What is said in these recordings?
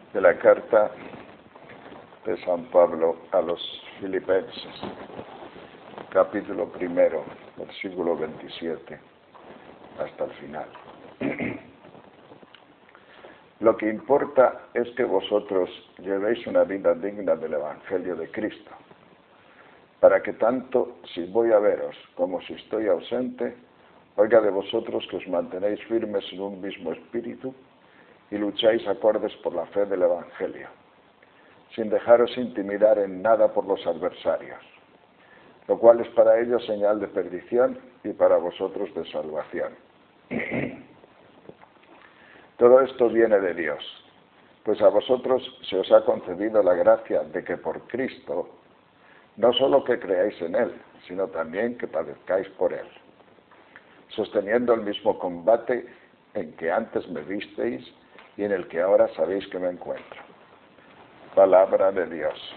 De la carta de San Pablo a los Filipenses, capítulo 1, versículo 27, hasta el final. Lo que importa es que vosotros llevéis una vida digna del Evangelio de Cristo, para que tanto si voy a veros como si estoy ausente, oiga de vosotros que os mantenéis firmes en un mismo espíritu y lucháis acordes por la fe del Evangelio, sin dejaros intimidar en nada por los adversarios, lo cual es para ellos señal de perdición y para vosotros de salvación. Todo esto viene de Dios, pues a vosotros se os ha concedido la gracia de que por Cristo, no solo que creáis en Él, sino también que padezcáis por Él, sosteniendo el mismo combate en que antes me visteis y en el que ahora sabéis que me encuentro. Palabra de Dios.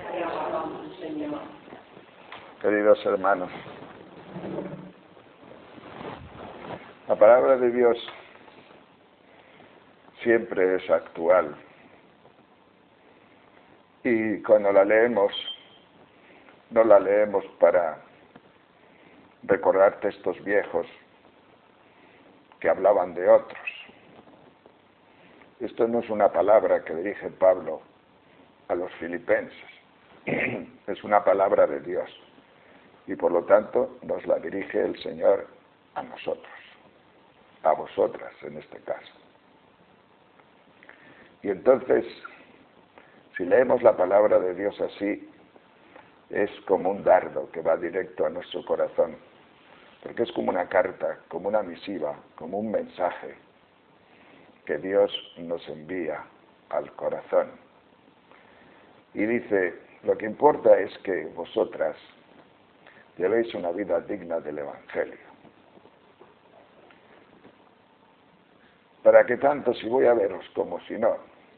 Queridos hermanos, la palabra de Dios siempre es actual y cuando la leemos, no la leemos para recordar textos viejos que hablaban de otros. Esto no es una palabra que dirige Pablo a los filipenses, es una palabra de Dios y por lo tanto nos la dirige el Señor a nosotros, a vosotras en este caso. Y entonces, si leemos la palabra de Dios así, es como un dardo que va directo a nuestro corazón, porque es como una carta, como una misiva, como un mensaje que Dios nos envía al corazón. Y dice, lo que importa es que vosotras llevéis una vida digna del Evangelio. Para que tanto si voy a veros como si no,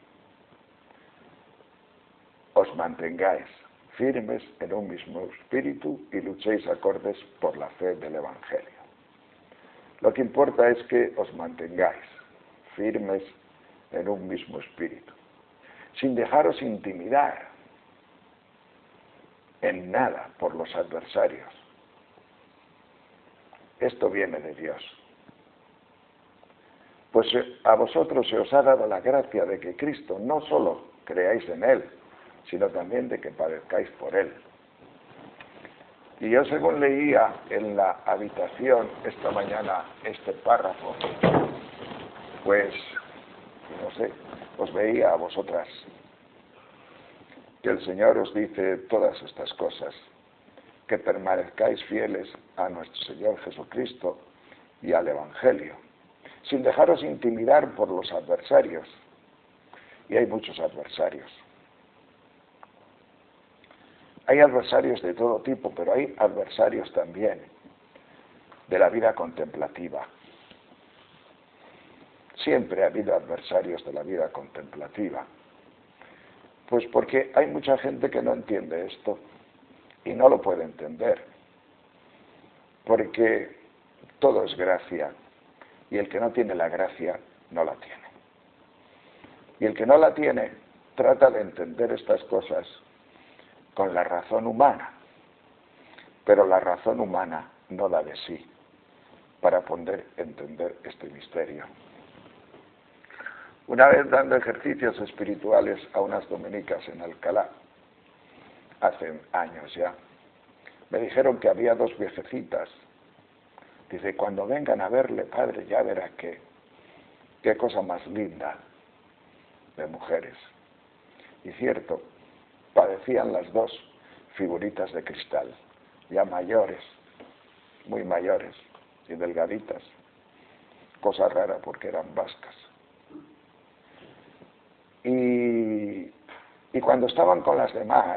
os mantengáis firmes en un mismo espíritu y luchéis acordes por la fe del Evangelio. Lo que importa es que os mantengáis firmes en un mismo espíritu, sin dejaros intimidar en nada por los adversarios. Esto viene de Dios. Pues a vosotros se os ha dado la gracia de que Cristo no solo creáis en Él, sino también de que padezcáis por Él. Y yo según leía en la habitación esta mañana este párrafo, pues, no sé, os veía a vosotras que el Señor os dice todas estas cosas, que permanezcáis fieles a nuestro Señor Jesucristo y al Evangelio, sin dejaros intimidar por los adversarios. Y hay muchos adversarios. Hay adversarios de todo tipo, pero hay adversarios también de la vida contemplativa. Siempre ha habido adversarios de la vida contemplativa. Pues porque hay mucha gente que no entiende esto y no lo puede entender. Porque todo es gracia y el que no tiene la gracia no la tiene. Y el que no la tiene trata de entender estas cosas con la razón humana, pero la razón humana no da de sí para poder entender este misterio. Una vez dando ejercicios espirituales a unas dominicas en Alcalá, hace años ya, me dijeron que había dos viejecitas. Dice, cuando vengan a verle, padre, ya verá qué cosa más linda de mujeres. Y cierto, padecían las dos figuritas de cristal, ya mayores, muy mayores y delgaditas, cosa rara porque eran vascas. Y cuando estaban con las demás,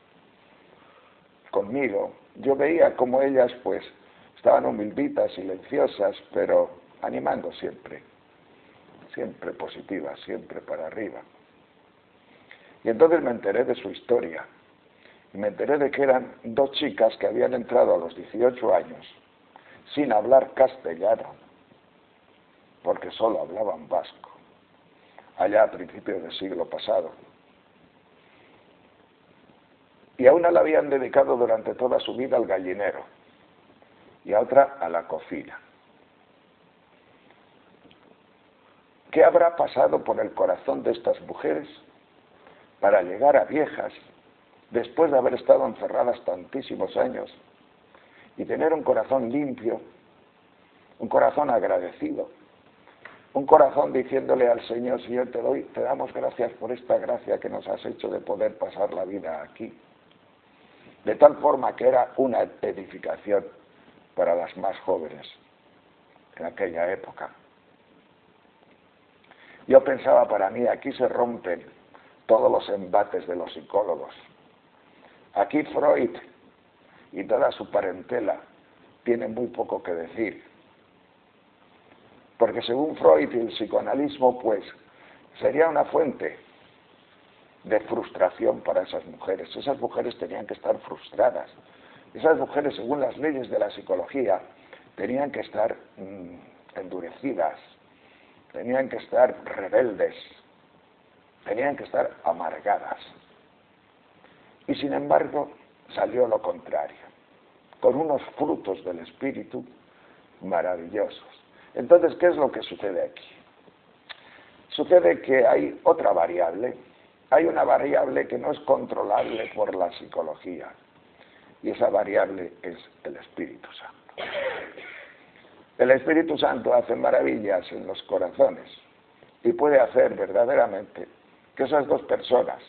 conmigo, yo veía como ellas pues estaban humilditas, silenciosas, pero animando siempre positivas, siempre para arriba. Y entonces me enteré de su historia. Y me enteré de que eran dos chicas que habían entrado a los 18 años sin hablar castellano, porque solo hablaban vasco, allá a principios del siglo pasado. Y a una la habían dedicado durante toda su vida al gallinero y a otra a la cocina. ¿Qué habrá pasado por el corazón de estas mujeres para llegar a viejas, después de haber estado encerradas tantísimos años, y tener un corazón limpio, un corazón agradecido, un corazón diciéndole al Señor: Señor, te damos gracias por esta gracia que nos has hecho de poder pasar la vida aquí? De tal forma que era una edificación para las más jóvenes en aquella época. Yo pensaba, para mí, aquí se rompen todos los embates de los psicólogos. Aquí Freud y toda su parentela tienen muy poco que decir. Porque según Freud y el psicoanalismo, pues, sería una fuente de frustración para esas mujeres. Esas mujeres tenían que estar frustradas. Esas mujeres, según las leyes de la psicología, tenían que estar endurecidas, tenían que estar rebeldes, tenían que estar amargadas. Y sin embargo, salió lo contrario, con unos frutos del espíritu maravillosos. Entonces, ¿qué es lo que sucede aquí? Sucede que hay otra variable. Hay una variable que no es controlable por la psicología, y esa variable es el Espíritu Santo. El Espíritu Santo hace maravillas en los corazones y puede hacer verdaderamente que esas dos personas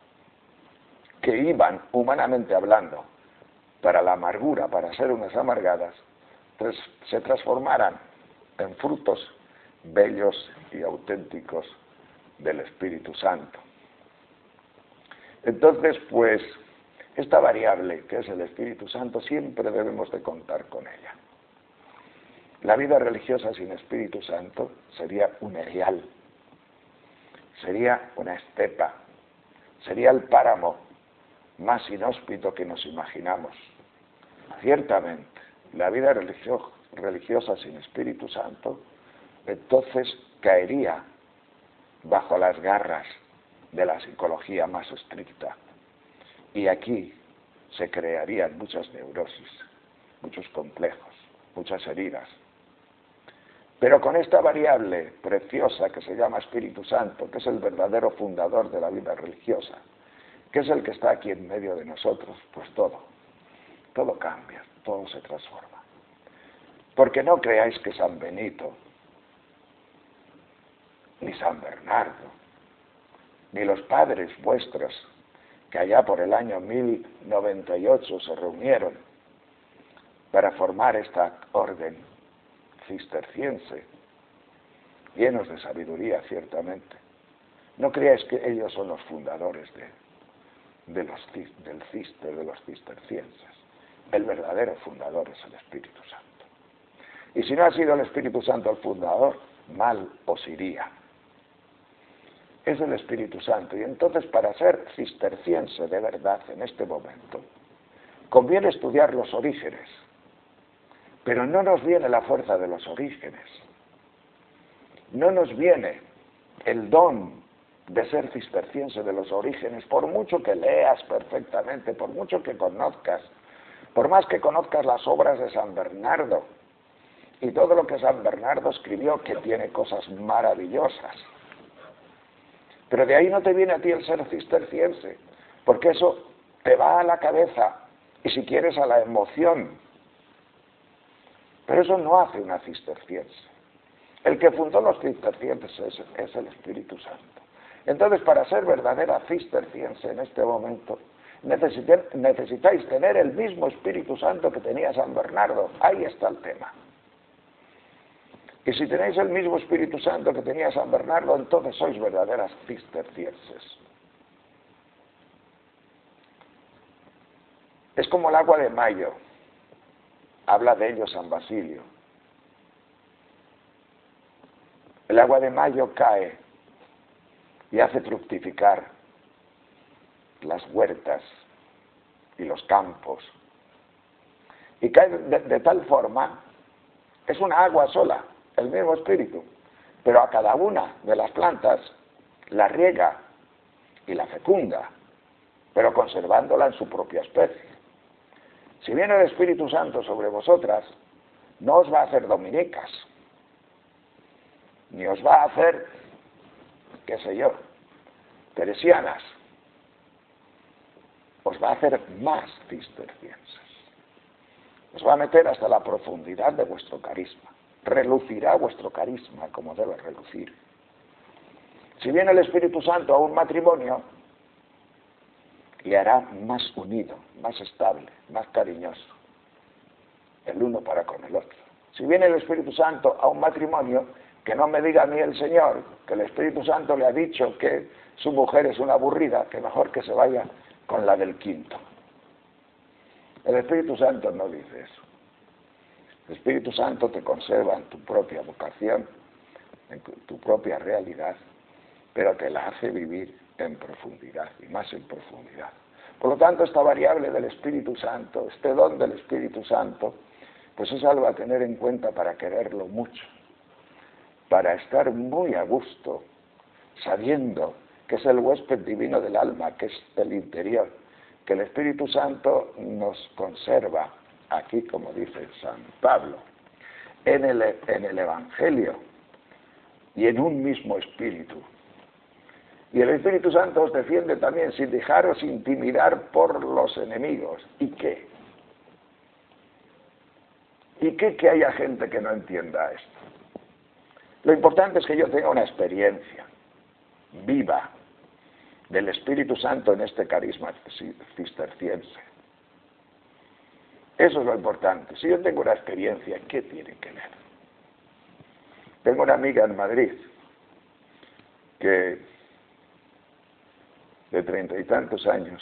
que iban, humanamente hablando, para la amargura, para ser unas amargadas, se transformaran en frutos bellos y auténticos del Espíritu Santo. Entonces, pues, esta variable que es el Espíritu Santo siempre debemos de contar con ella. La vida religiosa sin Espíritu Santo sería un erial, sería una estepa, sería el páramo más inhóspito que nos imaginamos. Ciertamente, la vida religiosa sin Espíritu Santo entonces caería bajo las garras de la psicología más estricta, y aquí se crearían muchas neurosis, muchos complejos, muchas heridas. Pero con esta variable preciosa que se llama Espíritu Santo, que es el verdadero fundador de la vida religiosa, que es el que está aquí en medio de nosotros, pues todo cambia, todo se transforma. Porque no creáis que San Benito, ni San Bernardo, ni los padres vuestros, que allá por el año 1098 se reunieron para formar esta orden cisterciense, llenos de sabiduría ciertamente, no creáis que ellos son los fundadores de los cistercienses. El verdadero fundador es el Espíritu Santo. Y si no ha sido el Espíritu Santo el fundador, mal os iría. Es el Espíritu Santo. Y entonces, para ser cisterciense de verdad en este momento, conviene estudiar los orígenes. Pero no nos viene la fuerza de los orígenes. No nos viene el don de ser cisterciense de los orígenes, por mucho que leas perfectamente, por mucho que conozcas, por más que conozcas las obras de San Bernardo y todo lo que San Bernardo escribió, que tiene cosas maravillosas. Pero de ahí no te viene a ti el ser cisterciense, porque eso te va a la cabeza y, si quieres, a la emoción. Pero eso no hace una cisterciense. El que fundó los cistercienses es el Espíritu Santo. Entonces, para ser verdadera cisterciense en este momento, necesitáis tener el mismo Espíritu Santo que tenía San Bernardo. Ahí está el tema. Y si tenéis el mismo Espíritu Santo que tenía San Bernardo, entonces sois verdaderas cistercienses. Es como el agua de Mayo. Habla de ello San Basilio. El agua de Mayo cae y hace fructificar las huertas y los campos. Y cae de tal forma, es una agua sola, el mismo espíritu, pero a cada una de las plantas la riega y la fecunda, pero conservándola en su propia especie. Si viene el Espíritu Santo sobre vosotras, no os va a hacer dominicas, ni os va a hacer, qué sé yo, teresianas, os va a hacer más cistercienses. Os va a meter hasta la profundidad de vuestro carisma. Relucirá vuestro carisma como debe relucir. Si viene el Espíritu Santo a un matrimonio, le hará más unido, más estable, más cariñoso, el uno para con el otro. Si viene el Espíritu Santo a un matrimonio, que no me diga a mí el Señor que el Espíritu Santo le ha dicho que su mujer es una aburrida, que mejor que se vaya con la del quinto. El Espíritu Santo no dice eso. El Espíritu Santo te conserva en tu propia vocación, en tu propia realidad, pero te la hace vivir en profundidad, y más en profundidad. Por lo tanto, esta variable del Espíritu Santo, este don del Espíritu Santo, pues es algo a tener en cuenta para quererlo mucho, para estar muy a gusto, sabiendo que es el huésped divino del alma, que es el interior, que el Espíritu Santo nos conserva, aquí como dice San Pablo, en el Evangelio y en un mismo espíritu. Y el Espíritu Santo os defiende también sin dejaros intimidar por los enemigos. ¿Y qué? ¿Y qué que haya gente que no entienda esto? Lo importante es que yo tenga una experiencia viva del Espíritu Santo en este carisma cisterciense. Eso es lo importante. Si yo tengo una experiencia, ¿qué tiene que ver? Tengo una amiga en Madrid que de 30 y tantos años,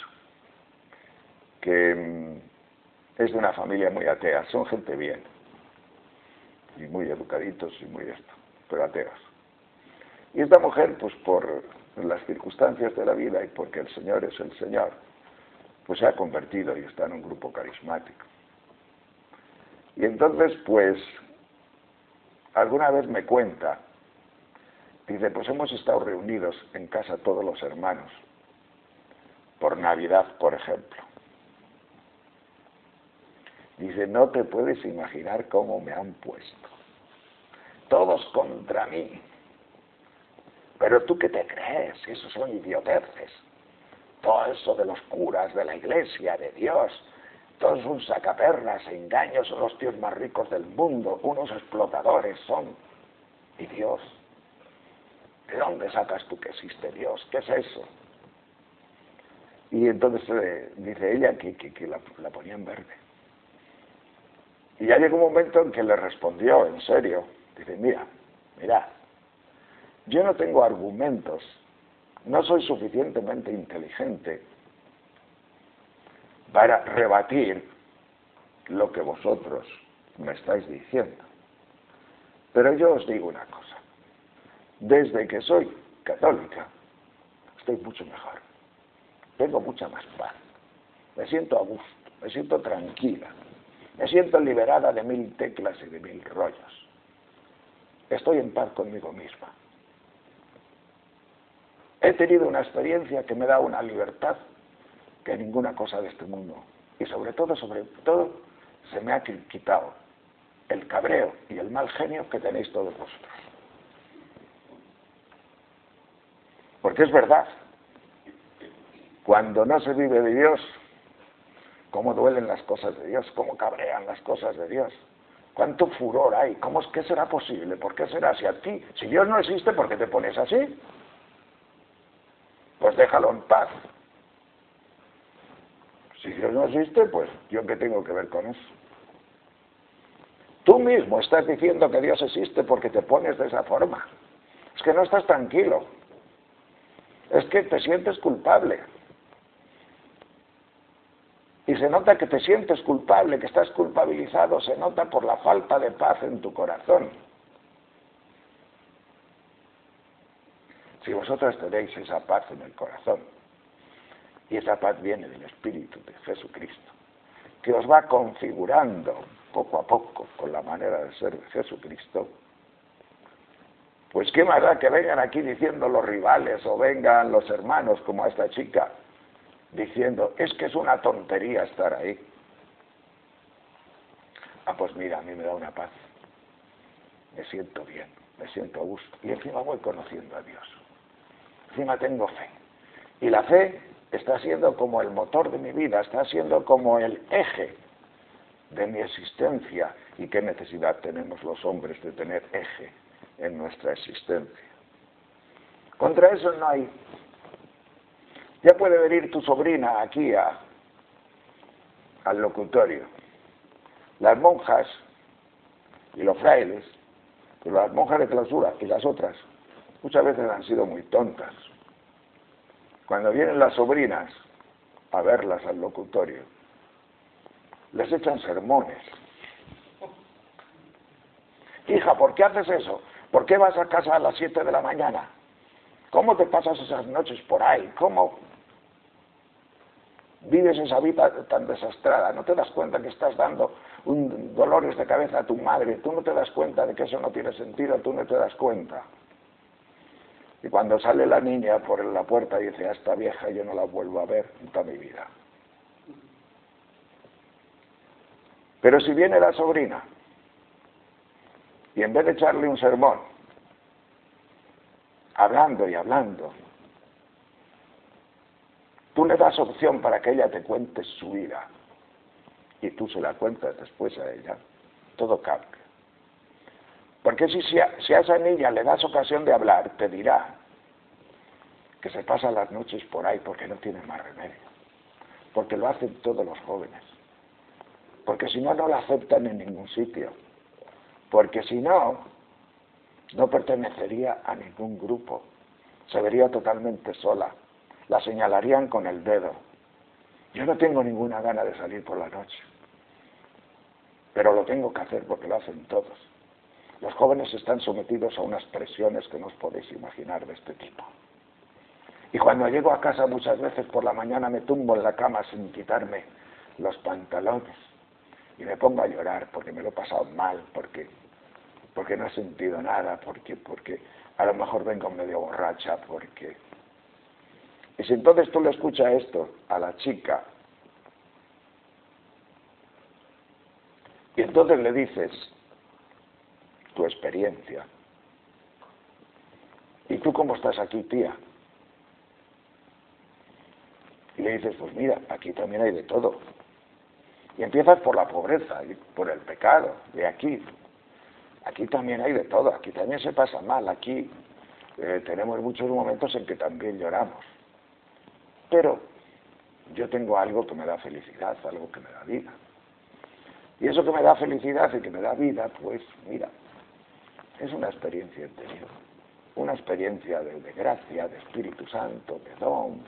que es de una familia muy atea, son gente bien, y muy educaditos y muy esto, pero ateos. Y esta mujer, pues por las circunstancias de la vida y porque el Señor es el Señor, pues se ha convertido y está en un grupo carismático. Y entonces, pues, alguna vez me cuenta, dice, pues hemos estado reunidos en casa todos los hermanos, por Navidad, por ejemplo. Dice, no te puedes imaginar cómo me han puesto. Todos contra mí. Pero tú qué te crees, esos son idioteces. Todo eso de los curas, de la iglesia, de Dios, todos son sacaperras, engaños, son los tíos más ricos del mundo, unos explotadores son. ¿Y Dios? ¿De dónde sacas tú que existe Dios? ¿Qué es eso? Y entonces dice ella que la ponía en verde. Y ya llegó un momento en que le respondió, en serio, dice, mira, yo no tengo argumentos, no soy suficientemente inteligente para rebatir lo que vosotros me estáis diciendo. Pero yo os digo una cosa, desde que soy católica, estoy mucho mejor, tengo mucha más paz, me siento a gusto, me siento tranquila, me siento liberada de 1000 teclas y de 1000 rollos, estoy en paz conmigo misma. He tenido una experiencia que me da una libertad que ninguna cosa de este mundo. Y sobre todo, se me ha quitado el cabreo y el mal genio que tenéis todos vosotros. Porque es verdad, cuando no se vive de Dios, cómo duelen las cosas de Dios, cómo cabrean las cosas de Dios. ¿Cuánto furor hay? ¿Qué será posible? ¿Por qué será? Si Dios no existe, ¿por qué te pones así? Pues déjalo en paz. Si Dios no existe, pues ¿yo qué tengo que ver con eso? Tú mismo estás diciendo que Dios existe porque te pones de esa forma. Es que no estás tranquilo. Es que te sientes culpable. Y se nota que te sientes culpable, que estás culpabilizado, se nota por la falta de paz en tu corazón. Si vosotras tenéis esa paz en el corazón, y esa paz viene del Espíritu de Jesucristo, que os va configurando poco a poco con la manera de ser de Jesucristo, Pues qué más da que vengan aquí diciendo los rivales o vengan los hermanos como a esta chica diciendo, es que es una tontería estar ahí. Ah, pues mira, a mí me da una paz. Me siento bien, me siento a gusto. Y encima voy conociendo a Dios. Encima tengo fe. Y la fe está siendo como el motor de mi vida, está siendo como el eje de mi existencia. ¿Y qué necesidad tenemos los hombres de tener eje en nuestra existencia? Contra eso no hay. Ya puede venir tu sobrina aquí al locutorio. Las monjas y los frailes, pues las monjas de clausura y las otras, muchas veces han sido muy tontas. Cuando vienen las sobrinas a verlas al locutorio, les echan sermones. Hija, ¿por qué haces eso? ¿Por qué vas a casa a las 7 de la mañana? ¿Cómo te pasas esas noches por ahí? ¿Cómo vives esa vida tan desastrada? ¿No te das cuenta que estás dando dolores de cabeza a tu madre? ¿Tú no te das cuenta de que eso no tiene sentido? ¿Tú no te das cuenta? Y cuando sale la niña por la puerta y dice, a esta vieja yo no la vuelvo a ver en toda mi vida. Pero si viene la sobrina y en vez de echarle un sermón, hablando y hablando, tú le das opción para que ella te cuente su vida y tú se la cuentas después a ella, todo cambia. Porque si a esa niña le das ocasión de hablar, te dirá que se pasa las noches por ahí porque no tiene más remedio, porque lo hacen todos los jóvenes, porque si no, no la aceptan en ningún sitio, porque si no, no pertenecería a ningún grupo, se vería totalmente sola, la señalarían con el dedo. Yo no tengo ninguna gana de salir por la noche, pero lo tengo que hacer porque lo hacen todos. Los jóvenes están sometidos a unas presiones que no os podéis imaginar de este tipo. Y cuando llego a casa muchas veces por la mañana me tumbo en la cama sin quitarme los pantalones y me pongo a llorar porque me lo he pasado mal, porque no he sentido nada, porque a lo mejor vengo medio borracha, porque... Y si entonces tú le escuchas esto a la chica y entonces le dices tu experiencia, ¿y tú cómo estás aquí, tía? Y le dices, pues mira, aquí también hay de todo. Y empiezas por la pobreza y por el pecado de aquí. Aquí también hay de todo, aquí también se pasa mal, aquí tenemos muchos momentos en que también lloramos. Pero yo tengo algo que me da felicidad, algo que me da vida. Y eso que me da felicidad y que me da vida, pues mira, es una experiencia interior, una experiencia de gracia, de Espíritu Santo, de don,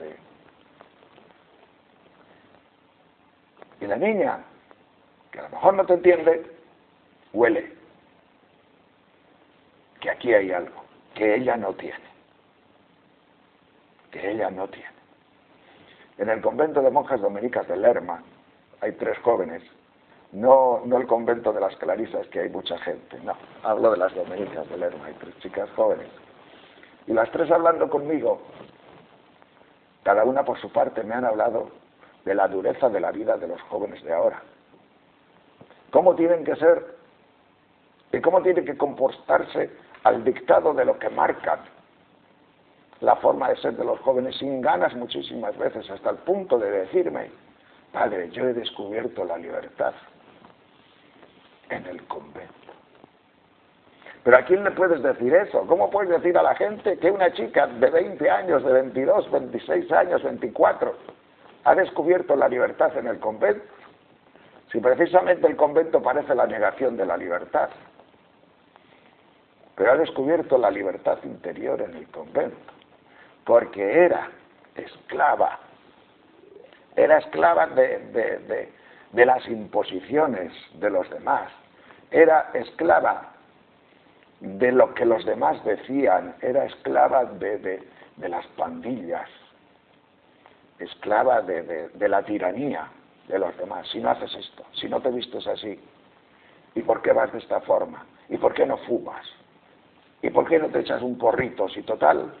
Y la niña, que a lo mejor no te entiende, huele que aquí hay algo que ella no tiene. Que ella no tiene. En el convento de monjas dominicas de Lerma hay 3 jóvenes. No el convento de las Clarisas, que hay mucha gente, no. Hablo de las dominicas de Lerma, hay 3 chicas jóvenes. Y las 3 hablando conmigo, cada una por su parte me han hablado de la dureza de la vida de los jóvenes de ahora. Cómo tienen que ser y cómo tienen que comportarse al dictado de lo que marcan la forma de ser de los jóvenes, sin ganas muchísimas veces, hasta el punto de decirme, padre, yo he descubierto la libertad en el convento. Pero ¿a quién le puedes decir eso? ¿Cómo puedes decir a la gente que una chica de 20 años, de 22, 26 años, 24, ha descubierto la libertad en el convento? Si precisamente el convento parece la negación de la libertad. Pero ha descubierto la libertad interior en el convento, porque era esclava de las imposiciones de los demás, era esclava de lo que los demás decían, era esclava de las pandillas, esclava de la tiranía de los demás. Si no haces esto, si no te vistes así, ¿y por qué vas de esta forma? ¿Y por qué no fumas? ¿Y por qué no te echas un porrito si total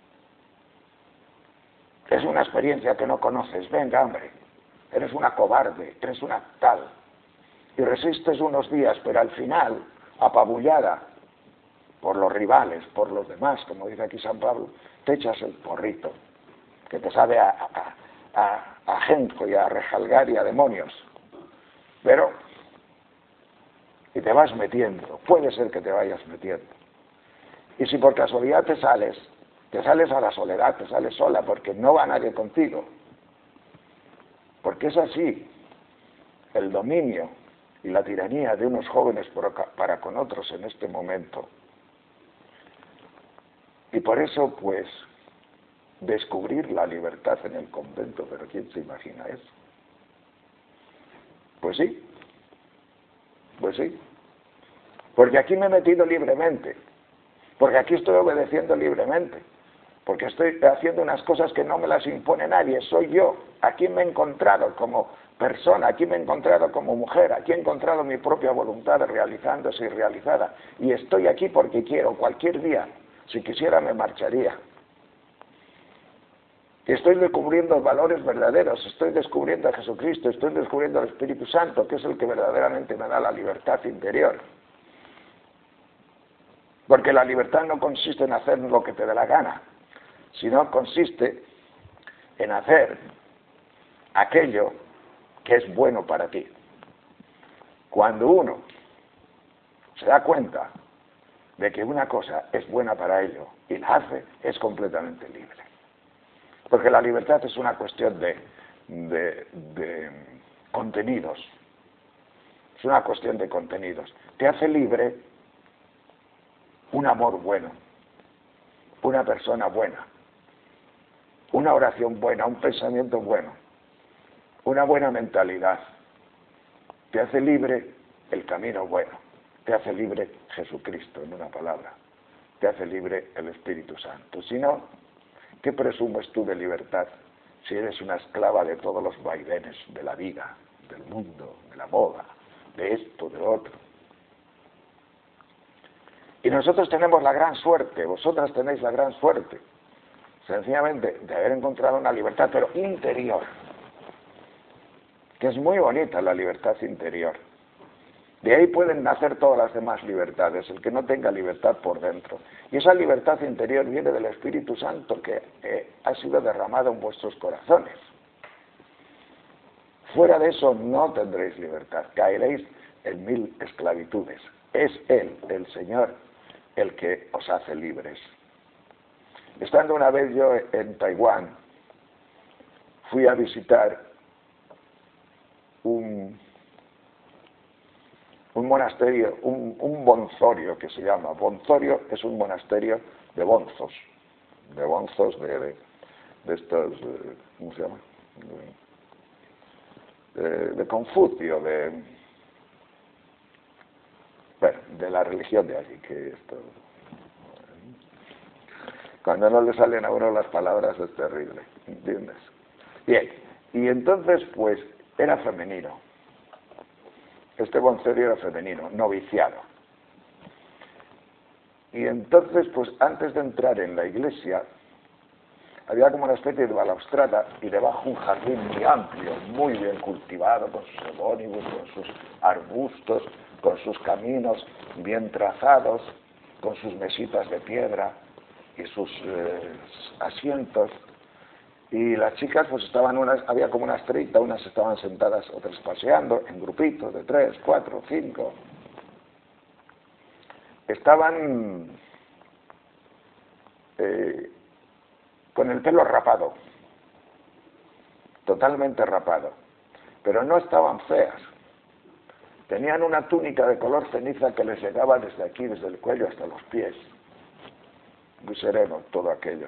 es una experiencia que no conoces? Venga, hombre, eres una cobarde, eres una tal. Y resistes unos días, pero al final, apabullada por los rivales, por los demás, como dice aquí San Pablo, te echas el porrito, que te sabe a ajenjo y a rejalgar y a demonios. Pero, y te vas metiendo, puede ser que te vayas metiendo. Y si por casualidad te sales a la soledad, te sales sola, porque no va nadie contigo. Porque es así el dominio y la tiranía de unos jóvenes para con otros en este momento. Y por eso, pues, descubrir la libertad en el convento, pero ¿quién se imagina eso? Pues sí, porque aquí me he metido libremente, porque aquí estoy obedeciendo libremente, porque estoy haciendo unas cosas que no me las impone nadie, soy yo. Aquí me he encontrado como persona, aquí me he encontrado como mujer, aquí he encontrado mi propia voluntad realizándose y realizada, y estoy aquí porque quiero. Cualquier día, si quisiera, me marcharía. Estoy descubriendo valores verdaderos, estoy descubriendo a Jesucristo, estoy descubriendo al Espíritu Santo, que es el que verdaderamente me da la libertad interior. Porque la libertad no consiste en hacer lo que te dé la gana, sino consiste en hacer aquello que es bueno para ti. Cuando uno se da cuenta de que una cosa es buena para ello y la hace, es completamente libre. Porque la libertad es una cuestión de contenidos. Es una cuestión de contenidos. Te hace libre un amor bueno, una persona buena, una oración buena, un pensamiento bueno, una buena mentalidad. Te hace libre el camino bueno. Te hace libre Jesucristo, en una palabra. Te hace libre el Espíritu Santo. Si no, ¿qué presumes tú de libertad si eres una esclava de todos los vaivenes de la vida, del mundo, de la moda, de esto, de lo otro? Y nosotros tenemos la gran suerte, vosotras tenéis la gran suerte, sencillamente, de haber encontrado una libertad, pero interior, que es muy bonita la libertad interior. De ahí pueden nacer todas las demás libertades, el que no tenga libertad por dentro. Y esa libertad interior viene del Espíritu Santo que ha sido derramado en vuestros corazones. Fuera de eso no tendréis libertad, caeréis en 1000 esclavitudes. Es Él, el Señor, el que os hace libres. Estando una vez yo en Taiwán, fui a visitar un monasterio, un bonzorio que se llama. Bonzorio es un monasterio de bonzos, de estos, ¿cómo se llama? De Confucio, de la religión de allí, que esto, cuando no le salen a uno las palabras es terrible, ¿entiendes? Bien, y entonces pues era femenino. Este bonzorio era femenino, noviciado. Y entonces, pues antes de entrar en la iglesia, había como una especie de balaustrada y debajo un jardín muy amplio, muy bien cultivado, con sus ebónibus, con sus arbustos, con sus caminos bien trazados, con sus mesitas de piedra y sus asientos. Y las chicas pues estaban había como unas 30, unas estaban sentadas, otras paseando, en grupitos de 3, 4, 5. Estaban con el pelo rapado, totalmente rapado, pero no estaban feas. Tenían una túnica de color ceniza que les llegaba desde aquí, desde el cuello hasta los pies. Muy sereno todo aquello.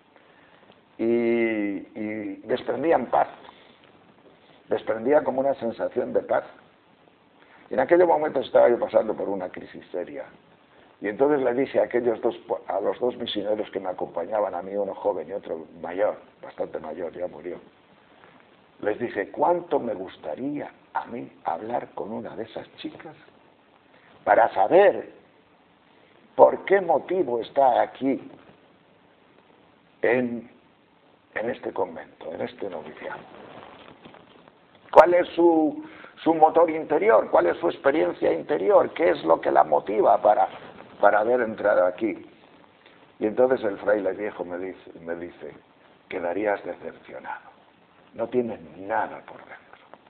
Y desprendían paz, desprendía como una sensación de paz. Y en aquel momento estaba yo pasando por una crisis seria. Y entonces le dije a los dos misioneros que me acompañaban, a mí uno joven y otro mayor, bastante mayor, ya murió. Les dije, ¿cuánto me gustaría a mí hablar con una de esas chicas para saber ¿Por qué motivo está aquí en este convento, en este noviciado? ¿Cuál es su motor interior? ¿Cuál es su experiencia interior? ¿Qué es lo que la motiva para haber entrado aquí? Y entonces el fraile viejo me dice, quedarías decepcionado. No tienes nada por dentro.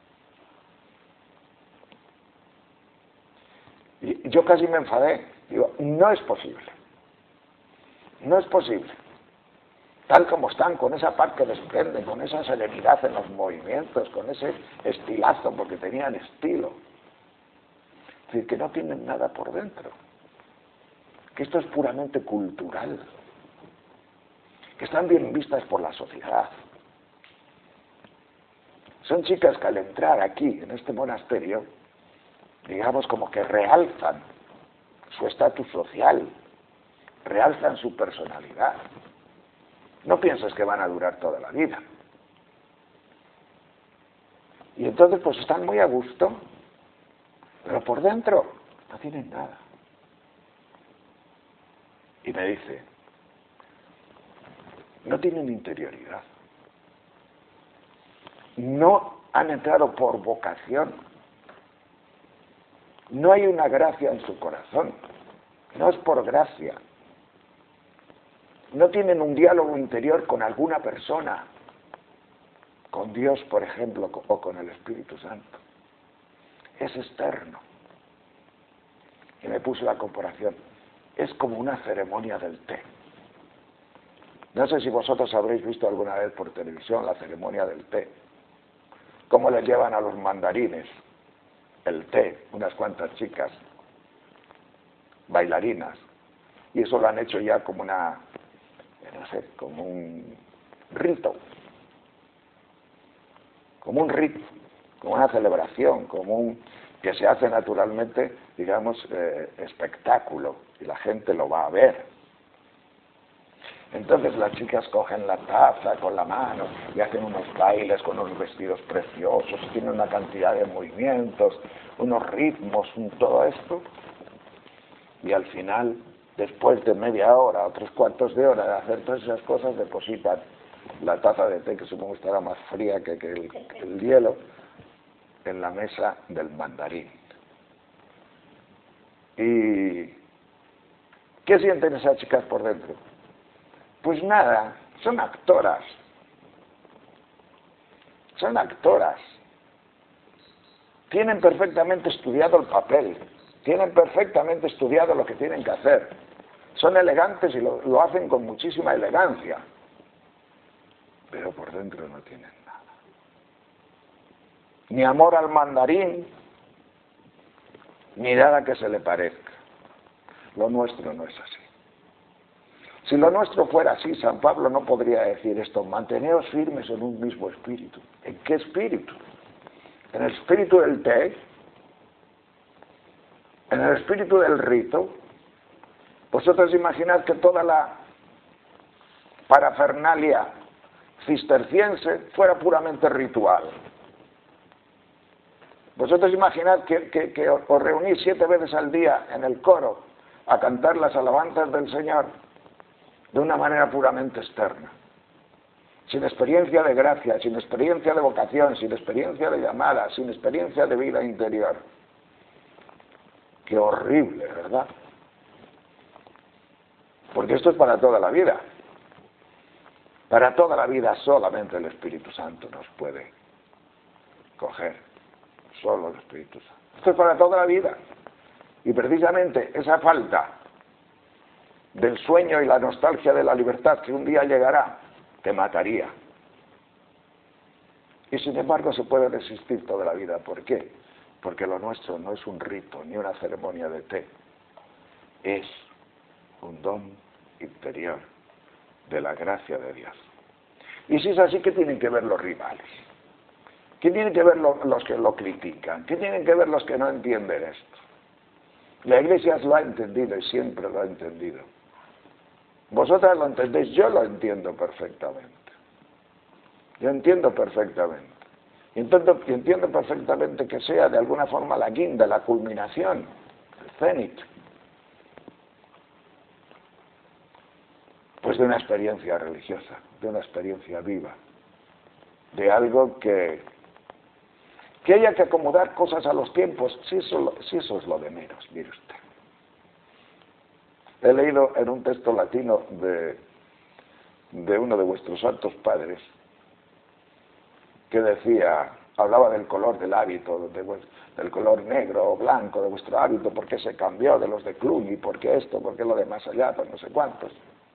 Y yo casi me enfadé. Digo, no es posible. No es posible. Tal como están, con esa paz que desprenden, con esa serenidad en los movimientos, con ese estilazo, porque tenían estilo. Es decir, que no tienen nada por dentro. Que esto es puramente cultural. Que están bien vistas por la sociedad. Son chicas que al entrar aquí, en este monasterio, digamos como que realzan su estatus social, realzan su personalidad. No pienses que van a durar toda la vida. Y entonces pues están muy a gusto, pero por dentro no tienen nada. Y me dice, no tienen interioridad. No han entrado por vocación. No hay una gracia en su corazón. No es por gracia. No tienen un diálogo interior con alguna persona, con Dios, por ejemplo, o con el Espíritu Santo. Es externo. Y me puse la comparación. Es como una ceremonia del té. No sé si vosotros habréis visto alguna vez por televisión la ceremonia del té. Cómo les llevan a los mandarines el té, unas cuantas chicas, bailarinas. Y eso lo han hecho ya como una, no sé, como un rito. Como un rito, como una celebración, que se hace naturalmente, digamos, espectáculo, y la gente lo va a ver. Entonces las chicas cogen la taza con la mano y hacen unos bailes con unos vestidos preciosos, tienen una cantidad de movimientos, unos ritmos, todo esto, y al final, después de media hora o 3/4 de hora de hacer todas esas cosas, depositan la taza de té, que supongo estará más fría que el hielo, en la mesa del mandarín. ¿Y qué sienten esas chicas por dentro? Pues nada, son actoras. Son actoras. Tienen perfectamente estudiado el papel. Tienen perfectamente estudiado lo que tienen que hacer. Son elegantes y lo hacen con muchísima elegancia. Pero por dentro no tienen nada. Ni amor al mandarín, ni nada que se le parezca. Lo nuestro no es así. Si lo nuestro fuera así, San Pablo no podría decir esto, manteneos firmes en un mismo espíritu. ¿En qué espíritu? ¿En el espíritu del té? ¿En el espíritu del rito? Vosotros imaginad que toda la parafernalia cisterciense fuera puramente ritual. Vosotros imaginad que os reunís 7 veces al día en el coro a cantar las alabanzas del Señor de una manera puramente externa, sin experiencia de gracia, sin experiencia de vocación, sin experiencia de llamada, sin experiencia de vida interior. Qué horrible, ¿verdad? Porque esto es para toda la vida. Para toda la vida solamente el Espíritu Santo nos puede coger. Solo el Espíritu Santo. Esto es para toda la vida. Y precisamente esa falta del sueño y la nostalgia de la libertad que un día llegará, te mataría. Y sin embargo se puede resistir toda la vida. ¿Por qué? Porque lo nuestro no es un rito ni una ceremonia de té. Es un don interior de la gracia de Dios. Y si es así, ¿qué tienen que ver los rivales? ¿Qué tienen que ver los que lo critican? ¿Qué tienen que ver los que no entienden esto? La Iglesia lo ha entendido y siempre lo ha entendido. Vosotras lo entendéis, yo lo entiendo perfectamente. Yo entiendo perfectamente. Y entiendo perfectamente que sea de alguna forma la guinda, la culminación, el cénit de una experiencia religiosa, de una experiencia viva, de algo que haya que acomodar cosas a los tiempos, si eso es lo de menos, mire usted. He leído en un texto latino de uno de vuestros santos padres, que decía, hablaba del color del hábito, del color negro o blanco de vuestro hábito, por qué se cambió de los de Cluny, por qué esto, por qué lo de más allá, pues no sé cuántos.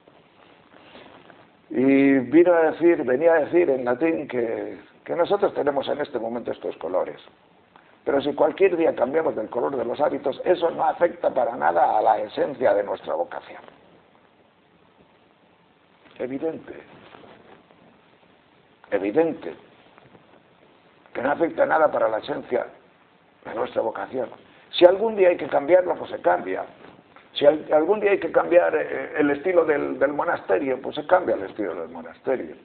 Y venía a decir en latín que nosotros tenemos en este momento estos colores. Pero si cualquier día cambiamos del color de los hábitos, eso no afecta para nada a la esencia de nuestra vocación. Evidente que no afecta nada para la esencia de nuestra vocación. Si algún día hay que cambiarlo, pues se cambia. Si algún día hay que cambiar el estilo del monasterio, pues se cambia el estilo del monasterio.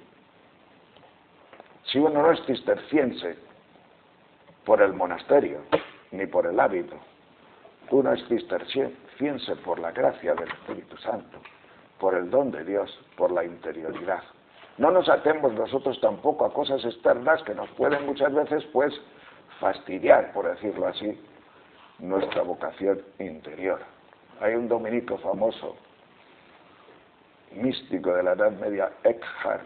Si uno no es cisterciense por el monasterio, ni por el hábito, uno es cisterciense por la gracia del Espíritu Santo, por el don de Dios, por la interioridad. No nos atemos nosotros tampoco a cosas externas que nos pueden muchas veces, pues, fastidiar, por decirlo así, nuestra vocación interior. Hay un dominico famoso, místico de la Edad Media, Eckhart,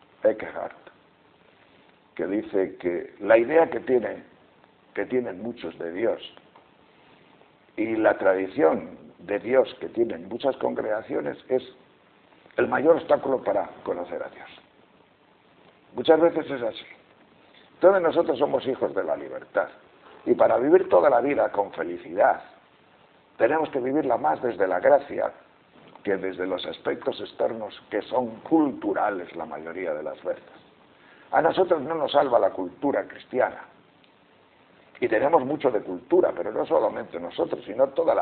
que dice que la idea que tienen muchos de Dios y la tradición de Dios que tienen muchas congregaciones es el mayor obstáculo para conocer a Dios. Muchas veces es así. Todos nosotros somos hijos de la libertad y para vivir toda la vida con felicidad tenemos que vivirla más desde la gracia que desde los aspectos externos que son culturales la mayoría de las veces. A nosotros no nos salva la cultura cristiana. Y tenemos mucho de cultura, pero no solamente nosotros, sino toda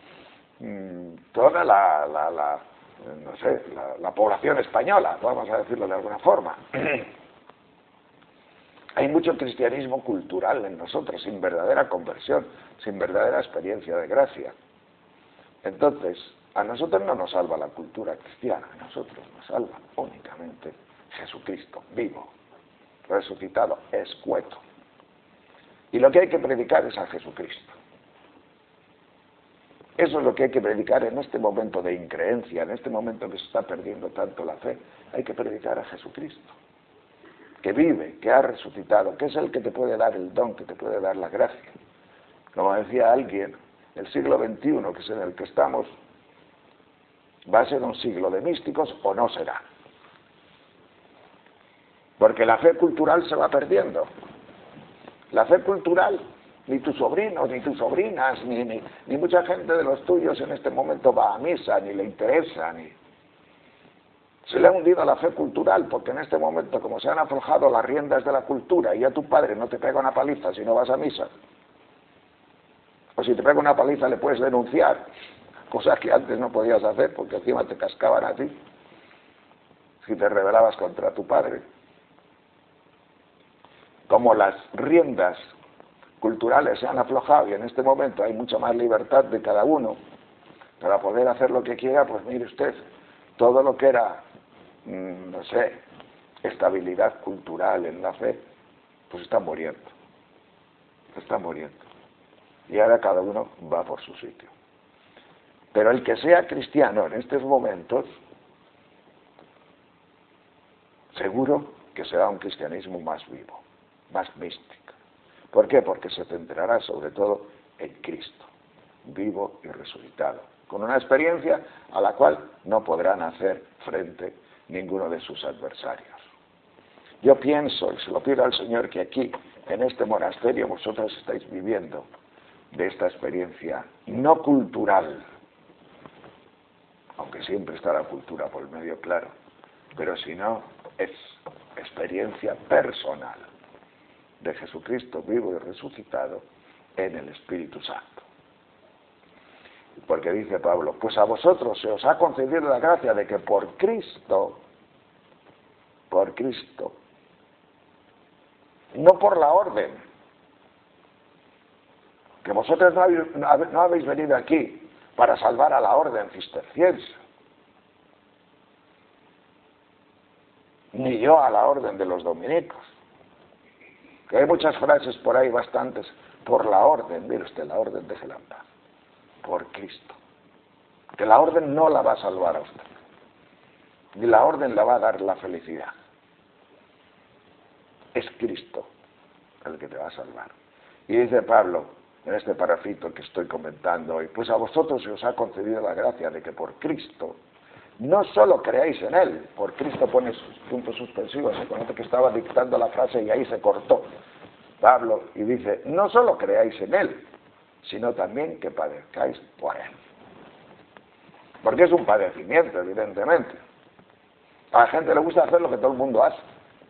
la población española, vamos a decirlo de alguna forma. Hay mucho cristianismo cultural en nosotros, sin verdadera conversión, sin verdadera experiencia de gracia. Entonces, a nosotros no nos salva la cultura cristiana, a nosotros nos salva únicamente Jesucristo, vivo, resucitado, escueto. Y lo que hay que predicar es a Jesucristo. Eso es lo que hay que predicar en este momento de increencia, en este momento que se está perdiendo tanto la fe. Hay que predicar a Jesucristo, que vive, que ha resucitado, que es el que te puede dar el don, que te puede dar la gracia. Como decía alguien, el siglo XXI, que es en el que estamos, va a ser un siglo de místicos o no será. Porque la fe cultural se va perdiendo. La fe cultural, ni tus sobrinos, ni tus sobrinas, ni mucha gente de los tuyos en este momento va a misa, ni le interesa, Se le ha hundido la fe cultural, porque en este momento, como se han aflojado las riendas de la cultura, y ya tu padre no te pega una paliza si no vas a misa, o si te pega una paliza le puedes denunciar, cosas que antes no podías hacer, porque encima te cascaban a ti, si te rebelabas contra tu padre. Como las riendas culturales se han aflojado y en este momento hay mucha más libertad de cada uno para poder hacer lo que quiera, pues mire usted, todo lo que era, estabilidad cultural en la fe, pues está muriendo. Y ahora cada uno va por su sitio. Pero el que sea cristiano en estos momentos, seguro que será un cristianismo más vivo, más místico. ¿Por qué? Porque se centrará sobre todo en Cristo, vivo y resucitado, con una experiencia a la cual no podrán hacer frente ninguno de sus adversarios. Yo pienso, y se lo pido al Señor, que aquí, en este monasterio, vosotros estáis viviendo de esta experiencia no cultural, aunque siempre está la cultura por el medio, claro, pero si no, es experiencia personal de Jesucristo vivo y resucitado en el Espíritu Santo. Porque dice Pablo, pues a vosotros se os ha concedido la gracia de que por Cristo, no por la orden, que vosotros no habéis venido aquí para salvar a la orden cisterciense, ni yo a la orden de los dominicos. Que hay muchas frases por ahí, bastantes, por la orden, mire usted, la orden déjela en paz, por Cristo. Que la orden no la va a salvar a usted, ni la orden la va a dar la felicidad. Es Cristo el que te va a salvar. Y dice Pablo, en este parafito que estoy comentando hoy, pues a vosotros se os ha concedido la gracia de que por Cristo, no solo creáis en Él, por Cristo pone sus puntos suspensivos, se conoce que estaba dictando la frase y ahí se cortó Pablo, y dice, no solo creáis en Él, sino también que padezcáis por Él. Porque es un padecimiento, evidentemente. A la gente le gusta hacer lo que todo el mundo hace.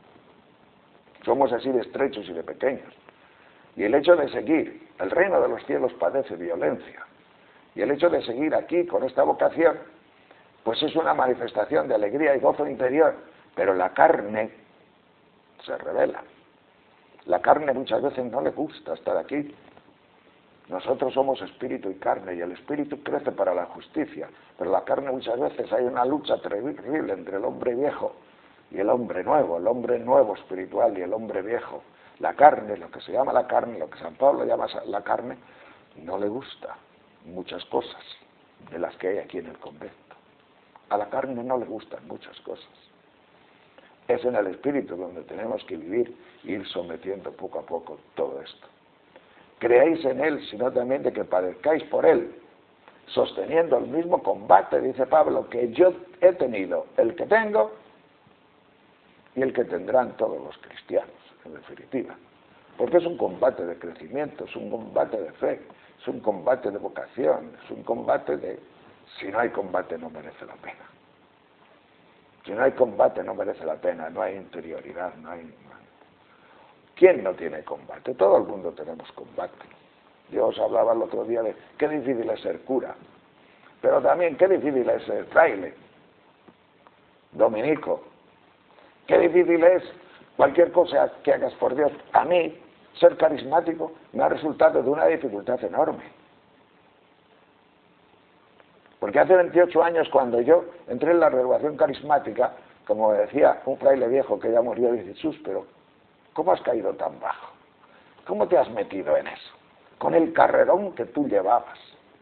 Somos así de estrechos y de pequeños. Y el hecho de seguir, el reino de los cielos padece violencia. Y el hecho de seguir aquí con esta vocación, pues es una manifestación de alegría y gozo interior, pero la carne se revela. La carne muchas veces no le gusta estar aquí. Nosotros somos espíritu y carne, y el espíritu crece para la justicia, pero la carne muchas veces hay una lucha terrible entre el hombre viejo y el hombre nuevo espiritual y el hombre viejo. La carne, lo que se llama la carne, lo que San Pablo llama la carne, no le gusta muchas cosas de las que hay aquí en el convento. A la carne no le gustan muchas cosas. Es en el espíritu donde tenemos que vivir e ir sometiendo poco a poco todo esto. Creáis en Él, sino también de que padezcáis por Él, sosteniendo el mismo combate, dice Pablo, que yo he tenido, el que tengo y el que tendrán todos los cristianos, en definitiva. Porque es un combate de crecimiento, es un combate de fe, es un combate de vocación, es un combate de... Si no hay combate no merece la pena. Si no hay combate no merece la pena, no hay interioridad, no hay... ¿Quién no tiene combate? Todo el mundo tenemos combate. Yo os hablaba el otro día de qué difícil es ser cura, pero también qué difícil es ser fraile, dominico. Qué difícil es cualquier cosa que hagas por Dios. A mí, ser carismático me ha resultado de una dificultad enorme. Porque hace 28 años, cuando yo entré en la renovación carismática, como decía un fraile viejo que ya murió, dice, Jesús, pero ¿cómo has caído tan bajo? ¿Cómo te has metido en eso? Con el carrerón que tú llevabas.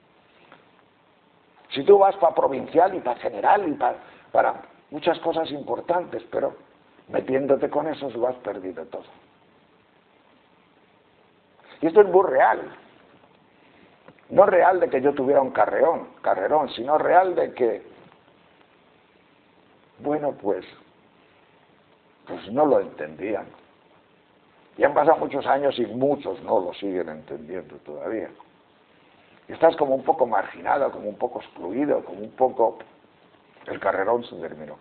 Si tú vas para provincial y para general y para muchas cosas importantes, pero metiéndote con eso lo has perdido todo. Y esto es muy real. No real de que yo tuviera un carrerón, sino real de que, bueno, pues no lo entendían. Y han pasado muchos años y muchos no lo siguen entendiendo todavía. Y estás como un poco marginado, como un poco excluido, como un poco... El carrerón se terminó.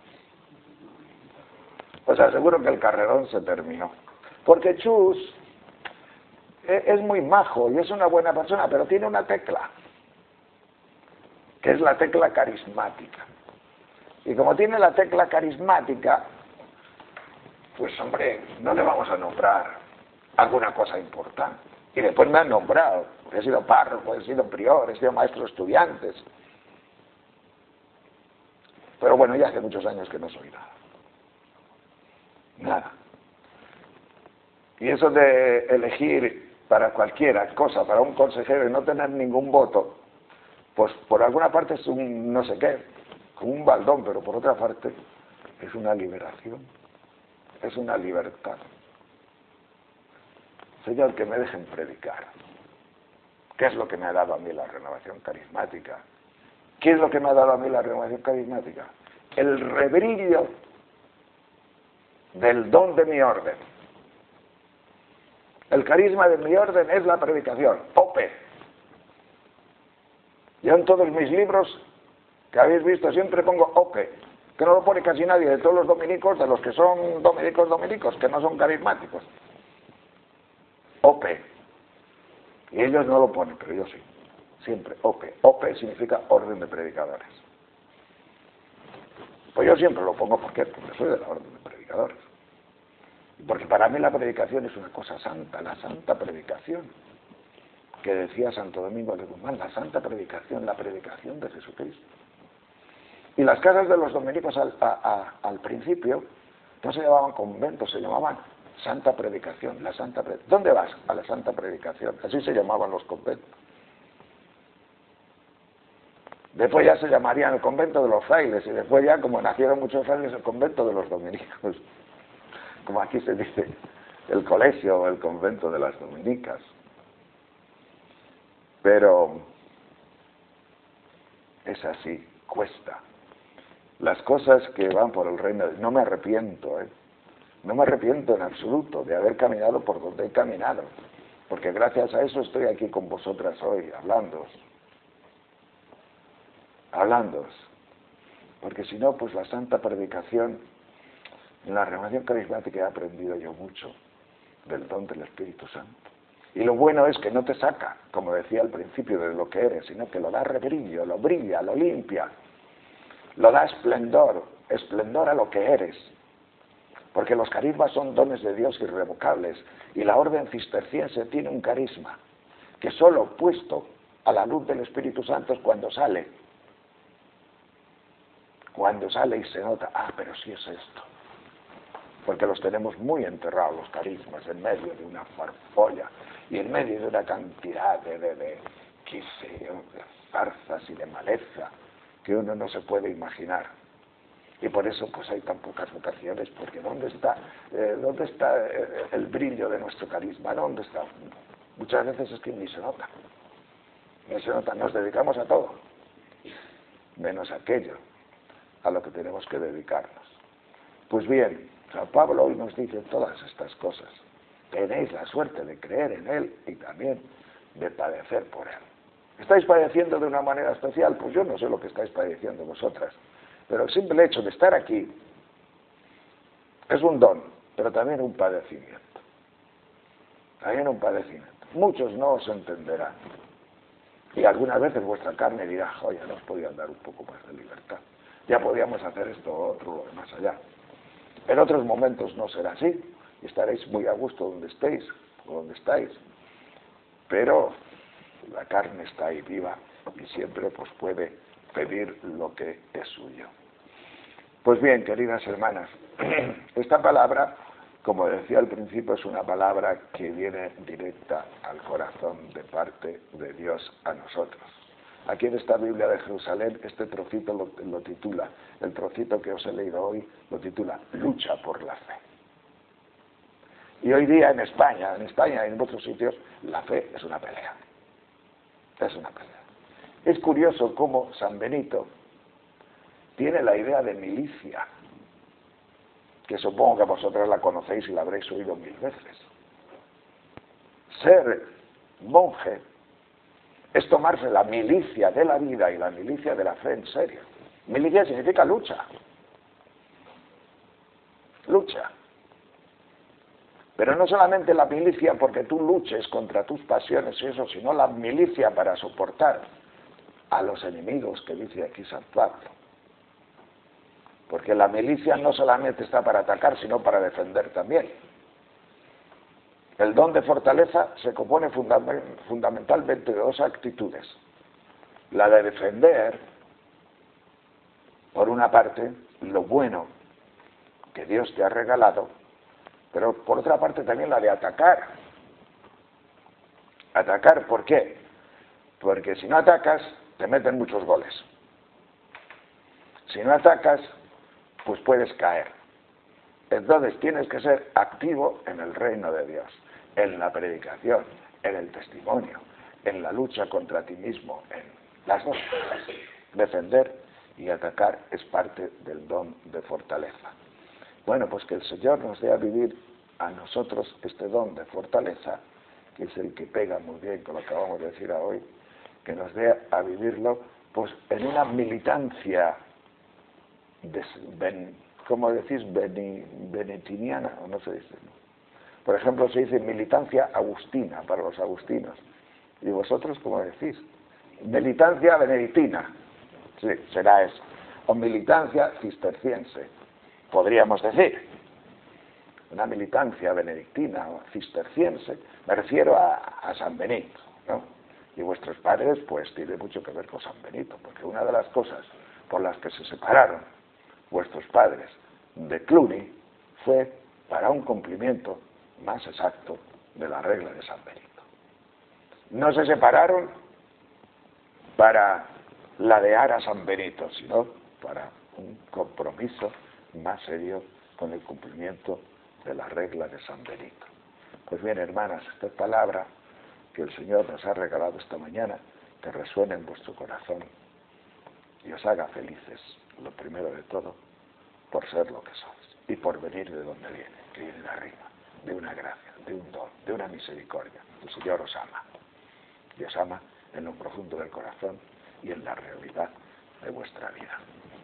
Os aseguro que el carrerón se terminó. Porque Chus es muy majo y es una buena persona, pero tiene una tecla, que es la tecla carismática. Y como tiene la tecla carismática, pues hombre, no le vamos a nombrar alguna cosa importante. Y después me han nombrado, he sido párroco, he sido prior, he sido maestro de estudiantes. Pero bueno, ya hace muchos años que no soy nada. Nada. Y eso de elegir para cualquiera cosa, para un consejero y no tener ningún voto, pues por alguna parte es un no sé qué, como un baldón, pero por otra parte es una liberación, es una libertad. Señor, que me dejen predicar. ¿Qué es lo que me ha dado a mí la renovación carismática? ¿Qué es lo que me ha dado a mí la renovación carismática? El rebrillo del don de mi orden. El carisma de mi orden es la predicación, OPE. Yo en todos mis libros que habéis visto siempre pongo OPE, que no lo pone casi nadie de todos los dominicos, de los que son dominicos, que no son carismáticos. OPE. Y ellos no lo ponen, pero yo sí. Siempre OPE. OPE significa orden de predicadores. Pues yo siempre lo pongo, ¿por qué? Porque soy de la orden de predicadores. Porque para mí la predicación es una cosa santa, la santa predicación, que decía Santo Domingo de Guzmán, la santa predicación, la predicación de Jesucristo. Y las casas de los dominicos al principio, No se llamaban conventos, se llamaban Santa Predicación. ¿Dónde vas? A la Santa Predicación. Así se llamaban los conventos. Después ya se llamarían el convento de los frailes, y después ya, como nacieron muchos frailes, el convento de los dominicos. Como aquí se dice, el colegio o el convento de las dominicas. Pero es así, cuesta. Las cosas que van por el reino, no me arrepiento, no me arrepiento en absoluto de haber caminado por donde he caminado, porque gracias a eso estoy aquí con vosotras hoy, hablándoos, porque si no, pues la santa predicación, en la renovación carismática he aprendido yo mucho del don del Espíritu Santo. Y lo bueno es que no te saca, como decía al principio, de lo que eres, sino que lo da rebrillo, lo brilla, lo limpia, lo da esplendor a lo que eres. Porque los carismas son dones de Dios irrevocables, y la orden cisterciense tiene un carisma que solo puesto a la luz del Espíritu Santo es cuando sale y se nota, pero sí es esto. Porque los tenemos muy enterrados los carismas, en medio de una farfolla y en medio de una cantidad qué sé yo, de zarzas y de maleza que uno no se puede imaginar. Y por eso pues hay tan pocas vocaciones, porque ¿dónde está el brillo de nuestro carisma? ¿Dónde está? Muchas veces es que ni se nota. Nos dedicamos a todo, menos aquello a lo que tenemos que dedicarnos. Pues bien, San Pablo hoy nos dice todas estas cosas. Tenéis la suerte de creer en Él y también de padecer por Él. ¿Estáis padeciendo de una manera especial? Pues yo no sé lo que estáis padeciendo vosotras, pero el simple hecho de estar aquí es un don, pero también un padecimiento. Muchos no os entenderán. Y algunas veces vuestra carne dirá, oye, nos podían dar un poco más de libertad. Ya podíamos hacer esto o otro, lo de más allá. En otros momentos no será así, y estaréis muy a gusto donde estéis, o donde estáis. Pero la carne está ahí viva y siempre pues puede pedir lo que es suyo. Pues bien, queridas hermanas, esta palabra, como decía al principio, es una palabra que viene directa al corazón de parte de Dios a nosotros. Aquí en esta Biblia de Jerusalén, este trocito lo titula, el trocito que os he leído hoy, lo titula Lucha por la fe. Y hoy día en España y en otros sitios, la fe es una pelea. Es una pelea. Es curioso cómo San Benito tiene la idea de milicia, que supongo que vosotros la conocéis y la habréis oído 1000 veces. Ser monje es tomarse la milicia de la vida y la milicia de la fe en serio. Milicia significa lucha. Lucha. Pero no solamente la milicia porque tú luches contra tus pasiones y eso, sino la milicia para soportar a los enemigos que dice aquí San Pablo. Porque la milicia no solamente está para atacar, sino para defender también. El don de fortaleza se compone fundamentalmente de dos actitudes. La de defender, por una parte, lo bueno que Dios te ha regalado, pero por otra parte también la de atacar. ¿Atacar por qué? Porque si no atacas, te meten muchos goles. Si no atacas, pues puedes caer. Entonces tienes que ser activo en el reino de Dios, en la predicación, en el testimonio, en la lucha contra ti mismo, en las dos cosas. Defender y atacar es parte del don de fortaleza. Bueno, pues que el Señor nos dé a vivir a nosotros este don de fortaleza, que es el que pega muy bien con lo que acabamos de decir hoy, que nos dé a vivirlo pues en una militancia ¿cómo decís? Benetiniana, o no se dice, ¿no? Por ejemplo, se dice militancia agustina para los agustinos. ¿Y vosotros cómo decís? Militancia benedictina. Sí, será eso. O militancia cisterciense, podríamos decir. Una militancia benedictina o cisterciense, me refiero a San Benito, ¿no? Y vuestros padres, pues, tienen mucho que ver con San Benito, porque una de las cosas por las que se separaron vuestros padres de Cluny fue para un cumplimiento más exacto de la regla de San Benito. No se separaron para ladear a San Benito, sino para un compromiso más serio con el cumplimiento de la regla de San Benito. Pues bien, hermanas, esta palabra que el Señor nos ha regalado esta mañana, que resuene en vuestro corazón y os haga felices, lo primero de todo, por ser lo que sois y por venir de donde viene, que viene de arriba, de una gracia, de un don, de una misericordia. El Señor os ama, y os ama en lo profundo del corazón y en la realidad de vuestra vida.